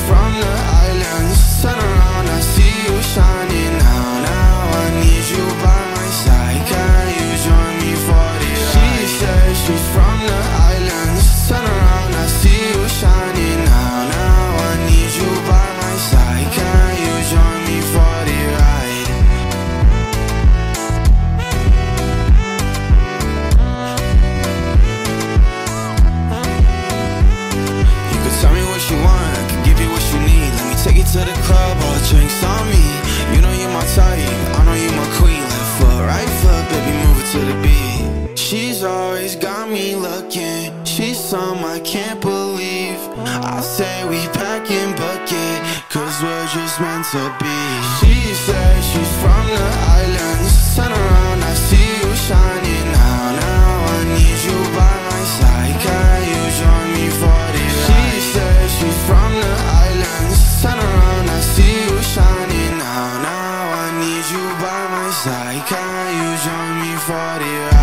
from the islands. Turn around, I see you shining now. Now I need you by my side. Can you join me for the ride? She says she's from the islands. Turn around, I see you shining now. Now I need you by my side. Can you join me for the ride? You can tell me what you want, I can give you what you need. Let me take you to the club, all drinks on me. You know you're my type, I know you're my queen. Left foot, right foot, baby, move it to the beat. She's always got me looking. She's some I can't believe. I say we pack and bucket, cause we're just meant to be. She says she's from the islands. Turn around, I see you shining now. Now I need you by my side. Can you join me for the ride? She says she's from the islands. Turn around, I see you shining now. Now I need you by my side. Can you join me for the ride?